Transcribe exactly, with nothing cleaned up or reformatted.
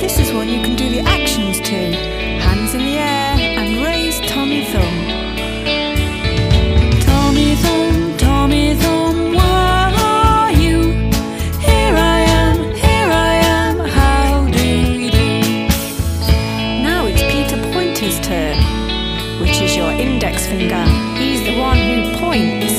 This is one you can do the actions to. Hands in the air and raise Tommy Thumb. Tommy Thumb, Tommy Thumb, where are you? Here I am, here I am, how do you do? Now it's Peter Pointer's turn, which is your index finger. He's the one who points.